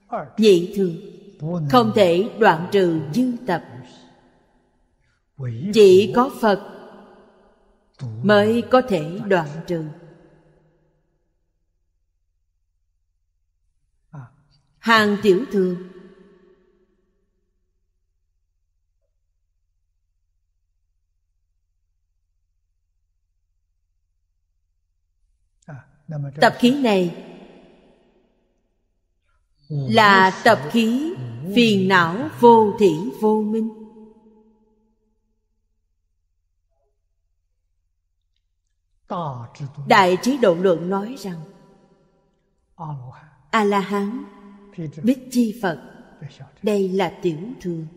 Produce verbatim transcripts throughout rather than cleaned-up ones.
nhị thường, không thể đoạn trừ dư tập. Chỉ có Phật mới có thể đoạn trừ. Hàng tiểu thường, tập khí này là tập khí phiền não vô thỉ vô minh. Đại Trí Độ Luận nói rằng A-la-hán, Bích Chi Phật, đây là tiểu thường.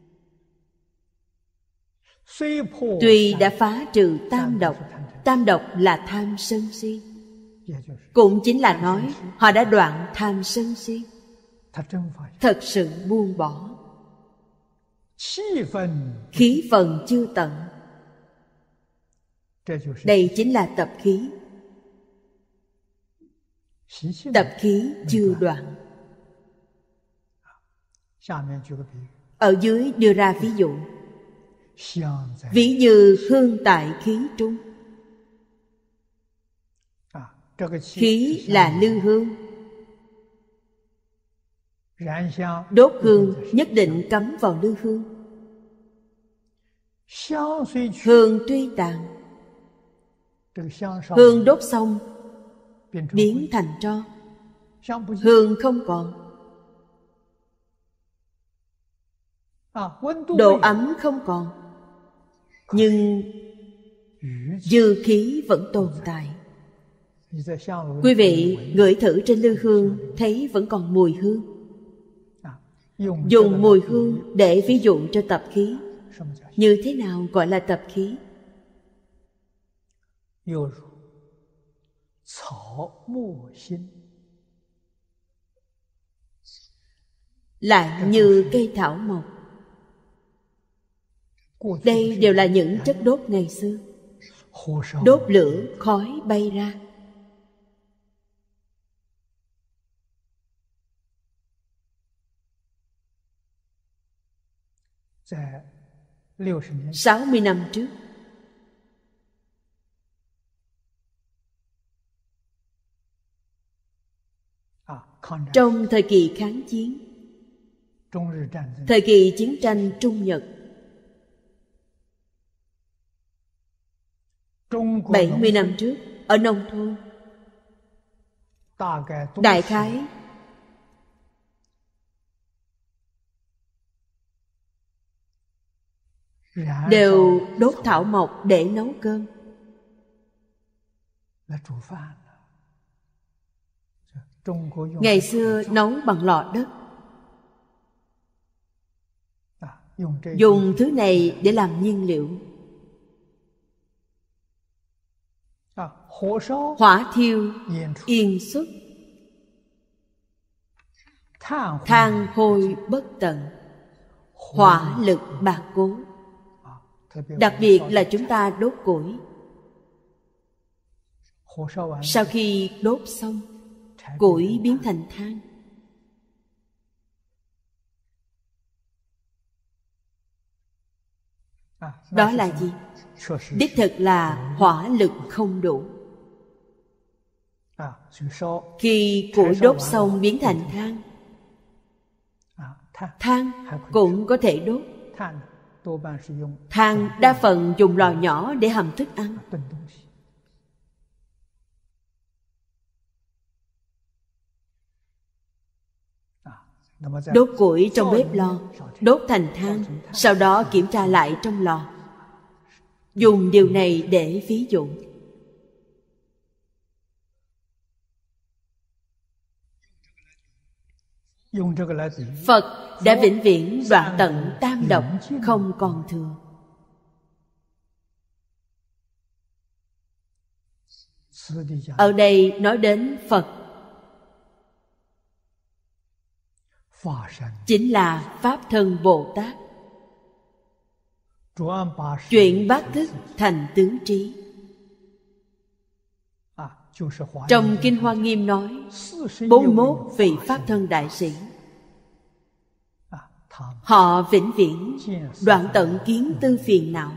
Tuy đã phá trừ tam độc, tam độc là tham sân si, cũng chính là nói họ đã đoạn tham sân si, thật sự buông bỏ. Khí phần chưa tận, đây chính là tập khí. Tập khí chưa đoạn. Ở dưới đưa ra ví dụ, ví như hương tại khí trung. Khí là lư hương. Đốt hương nhất định cắm vào lư hương. Hương tuy tàn, hương đốt xong biến thành tro, hương không còn. Độ ấm không còn, nhưng dư khí vẫn tồn tại. Quý vị ngửi thử trên lư hương, thấy vẫn còn mùi hương. Dùng mùi hương để ví dụ cho tập khí. Như thế nào gọi là tập khí? Lại như cây thảo mộc. Đây đều là những chất đốt ngày xưa. Đốt lửa, khói bay ra. Sáu mươi năm trước, trong thời kỳ kháng chiến, thời kỳ chiến tranh Trung Nhật, bảy mươi năm trước, ở nông thôn, đại khái đều đốt thảo mộc để nấu cơm. Ngày xưa nấu bằng lò đất, dùng thứ này để làm nhiên liệu. Hỏa thiêu yên xuất, than hôi bất tận, hỏa lực bạc cố. Đặc biệt là chúng ta đốt củi. Sau khi đốt xong, củi biến thành than. Đó là gì? Đích thực là hỏa lực không đủ. Khi củi đốt xong biến thành than, than cũng có thể đốt. Than đa phần dùng lò nhỏ để hầm thức ăn. Đốt củi trong bếp lò, đốt thành than, sau đó kiểm tra lại trong lò. Dùng điều này để ví dụ. Phật đã vĩnh viễn đoạn tận tam độc, không còn thừa. Ở đây nói đến Phật chính là Pháp Thân Bồ Tát, chuyển bát thức thành tướng trí. Trong Kinh Hoa Nghiêm nói bốn mươi mốt vị Pháp Thân Đại Sĩ, họ vĩnh viễn đoạn tận kiến tư phiền não.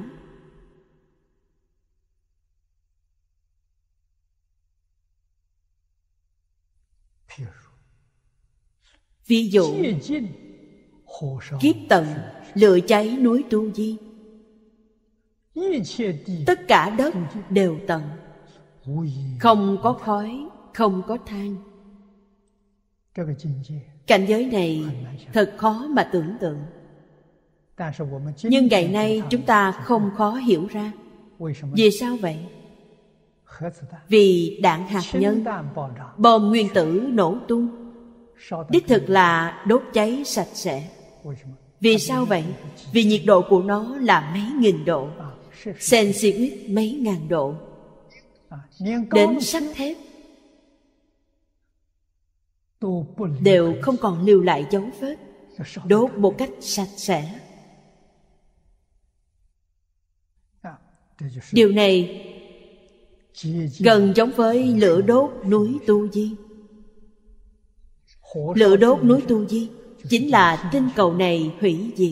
Ví dụ, kiếp tận lửa cháy núi Tu Di, tất cả đất đều tận, không có khói, không có than. Cảnh giới này thật khó mà tưởng tượng. Nhưng ngày nay chúng ta không khó hiểu ra. Vì sao vậy? Vì đạn hạt nhân, bom nguyên tử nổ tung, đích thực là đốt cháy sạch sẽ. Vì sao vậy? Vì nhiệt độ của nó là mấy nghìn độ, Celsius mấy ngàn độ. Đến sắt thép đều không còn lưu lại dấu vết, đốt một cách sạch sẽ. Điều này gần giống với lửa đốt núi Tu Di. Lửa đốt núi Tu Di chính là tinh cầu này hủy diệt.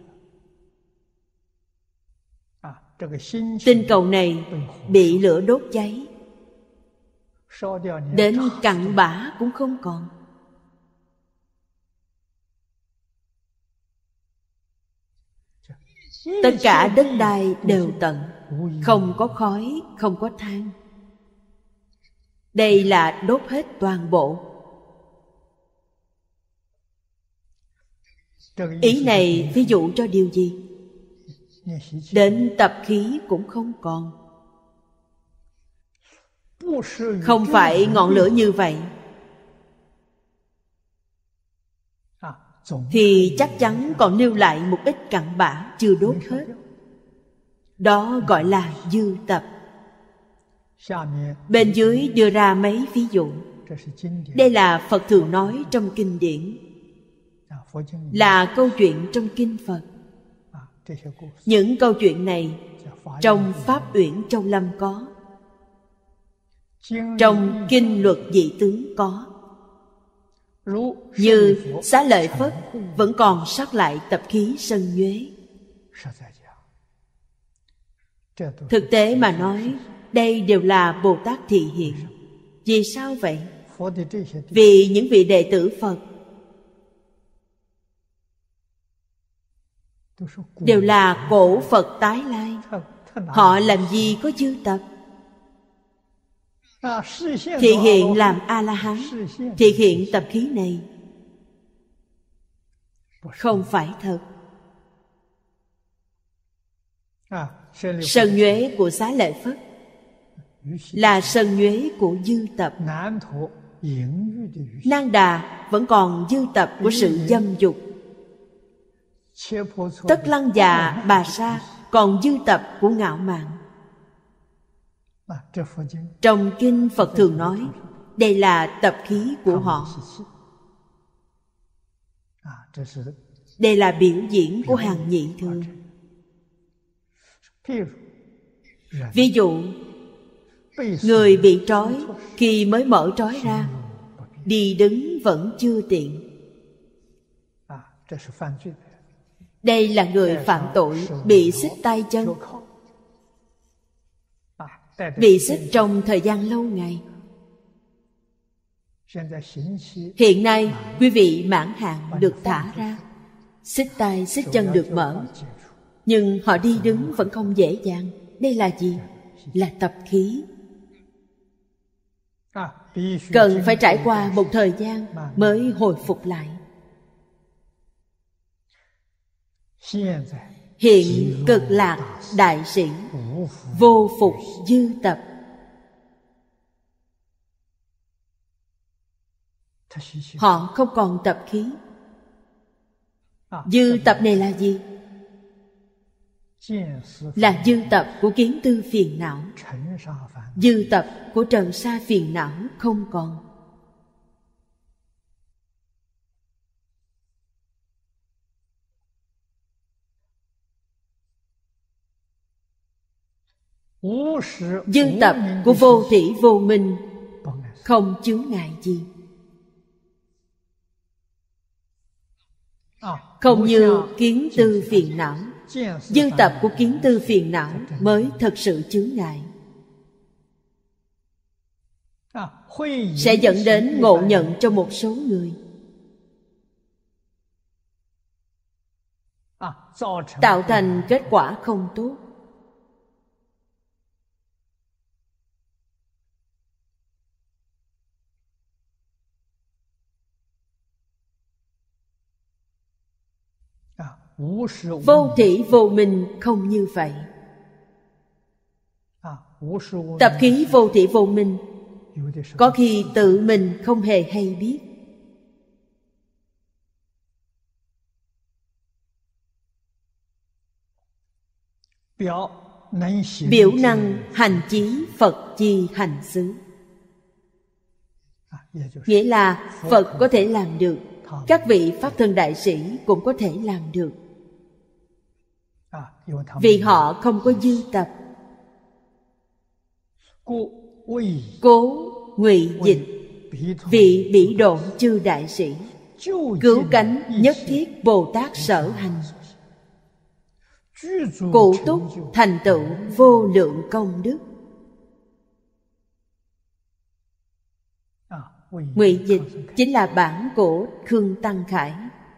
Tinh cầu này bị lửa đốt cháy, đến cặn bã cũng không còn. Tất cả đất đai đều tận, không có khói, không có than. Đây là đốt hết toàn bộ. Ý này ví dụ cho điều gì? Đến tập khí cũng không còn. Không phải ngọn lửa như vậy thì chắc chắn còn lưu lại một ít cặn bã chưa đốt hết. Đó gọi là dư tập. Bên dưới đưa ra mấy ví dụ. Đây là Phật thường nói trong kinh điển, là câu chuyện trong kinh Phật. Những câu chuyện này trong Pháp Uyển Châu Lâm có, trong Kinh Luật Dị Tướng có. Như Xá Lợi Phất vẫn còn sót lại tập khí sân nhuế. Thực tế mà nói, đây đều là Bồ Tát thị hiện. Vì sao vậy? Vì những vị đệ tử Phật đều là cổ Phật tái lai. Họ làm gì có dư tập? Thị hiện làm A-la-hán, thị hiện tập khí này không phải thật. Sân nhuế của Xá Lợi Phất là sân nhuế của dư tập. Nang Đà vẫn còn dư tập của sự dâm dục. Tất Lăng Già Bà Sa còn dư tập của ngạo mạn. Trong kinh Phật thường nói đây là tập khí của họ. Đây là biểu diễn của hàng nhị thường. Ví dụ, người bị trói, khi mới mở trói ra, đi đứng vẫn chưa tiện. Đây là người phạm tội, bị xích tay chân, bị xích trong thời gian lâu ngày. Hiện nay quý vị mãn hạn được thả ra, xích tay xích chân được mở, nhưng họ đi đứng vẫn không dễ dàng. Đây là gì? Là tập khí. Cần phải trải qua một thời gian mới hồi phục lại. Hiện Cực Lạc đại sĩ vô phục dư tập. Họ không còn tập khí. Dư tập này là gì? Là dư tập của kiến tư phiền não. Dư tập của trần sa phiền não không còn. Dư tập của vô thỉ vô minh không chướng ngại gì. Không như kiến tư phiền não. Dư tập của kiến tư phiền não mới thật sự chướng ngại, sẽ dẫn đến ngộ nhận cho một số người, tạo thành kết quả không tốt. Vô thỉ vô minh không như vậy. Tập khí vô thỉ vô minh có khi tự mình không hề hay biết. Biểu năng hành chí Phật chi hành xứ. Nghĩa là Phật có thể làm được, các vị Pháp Thân Đại Sĩ cũng có thể làm được, vì họ không có dư tập. Cố ngụy dịch vị bỉ độn chư đại sĩ, cứu cánh nhất thiết Bồ Tát sở hành, cụ túc thành tựu vô lượng công đức. Ngụy dịch chính là bản của Khương Tăng Khải.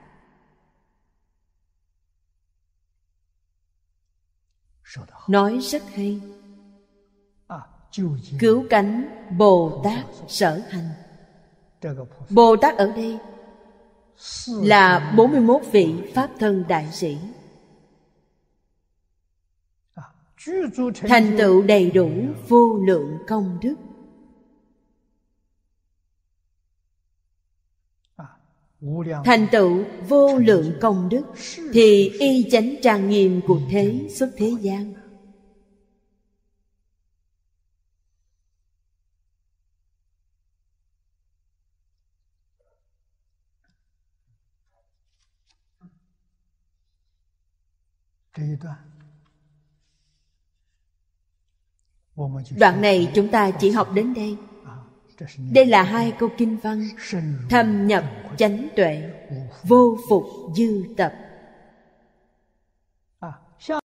Nói rất hay. Cứu cánh Bồ Tát sở hành. Bồ Tát ở đây là bốn mươi mốt vị Pháp Thân Đại Sĩ, thành tựu đầy đủ vô lượng công đức. Thành tựu vô lượng công đức thì y chánh trang nghiêm của thế xuất thế gian. Đoạn này chúng ta chỉ học đến đây. Đây là hai câu kinh văn: thâm nhập chánh tuệ, vô phục dư tập.